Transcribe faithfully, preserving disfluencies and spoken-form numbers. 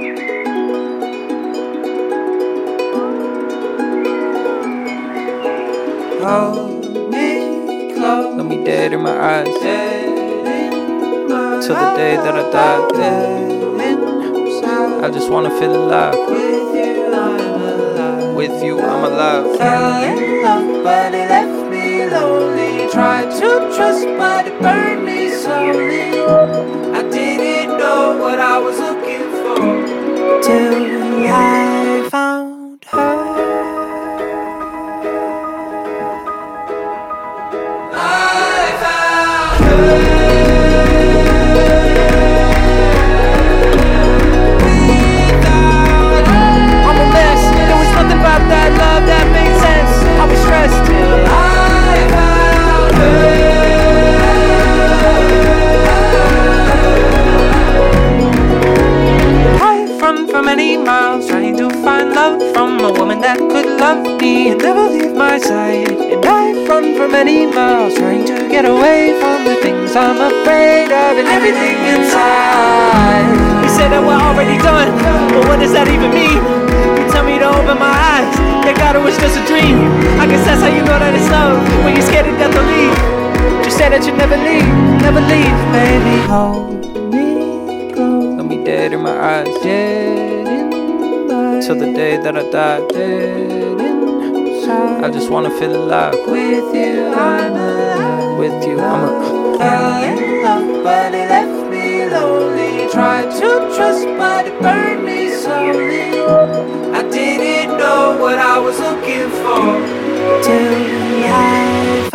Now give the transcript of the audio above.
Hold me close. Look me dead in my eyes. Dead in my Till the day that I die. Dead inside. I just wanna feel alive. With you I'm alive. With you I'm alive. Fell in love but it left me lonely. Tried to trust but it burned me slowly. I didn't know what I was looking for till I found her. I found her. For many miles, trying to find love from a woman that could love me and never leave my side. And I've run for many miles, trying to get away from the things I'm afraid of and everything inside. You say that we're already done, but what does that even mean? You tell me to open my eyes, that God, it was just a dream. I guess that's how you know that it's love, when you're scared to death to leave. Just say that you never leave, never leave. Baby, hold me close. Look me dead in my eyes. Dead inside. Till the day that I die. Dead inside. I just wanna feel alive. With you I'm alive. With you I'm alive. Fell in love but it left me lonely. Tried to trust but it burned me slowly. I didn't know what I was looking for till I